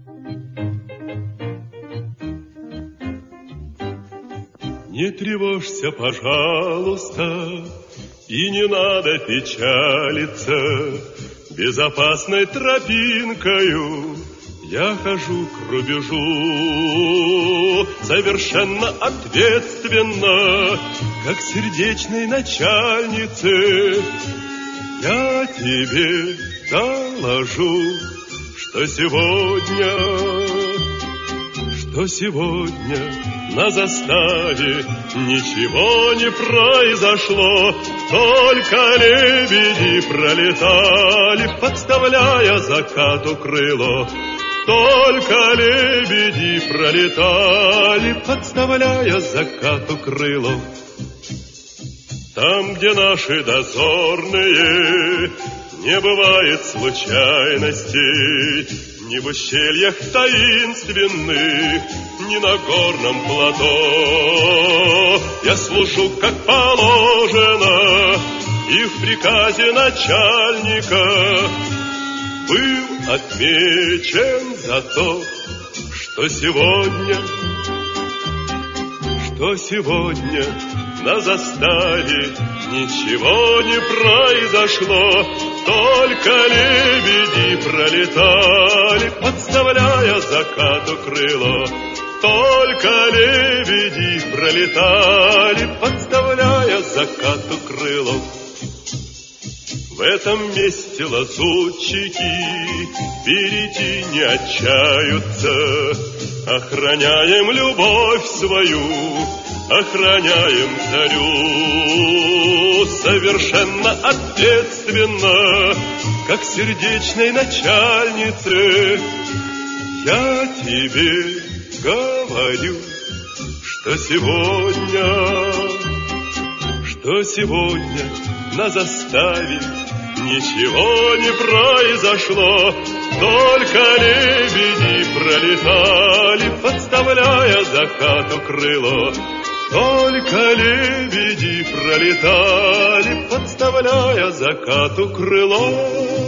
Не тревожься, пожалуйста, и не надо печалиться. Безопасной тропинкою я хожу к рубежу, совершенно ответственно, как сердечной начальнице. Я тебе доложу, что сегодня на заставе ничего не произошло, только лебеди пролетали, подставляя закату крыло. Только лебеди пролетали, подставляя закату крыло. Там, где наши дозорные, не бывает случайностей, ни в ущельях таинственных, ни на горном плато. Я служу, как положено, и в приказе начальника был отмечен за то, что сегодня на заставе ничего не произошло, только лебеди пролетали, подставляя закату крыло. Только лебеди пролетали, подставляя закату крыло. В этом месте лазутчики перейти не отчаются. Охраняем любовь свою, охраняем зарю, совершенно ответственно, как сердечной начальнице. Я тебе говорю, что сегодня на заставе ничего не произошло, только лебеди пролетали, подставляя закату крыло. Только лебеди пролетали, подставляя закату крыло.